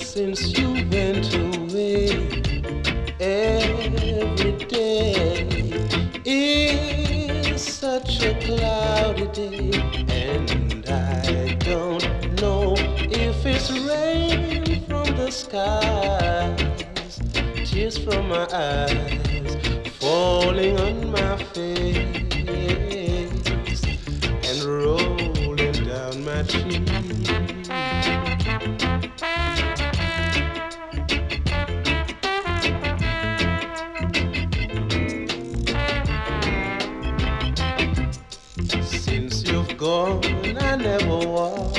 Since you went away, every day is such a cloudy day, and I don't know if it's rain from the skies, tears from my eyes falling on my face and rolling down my cheek. Since you've gone, I never walk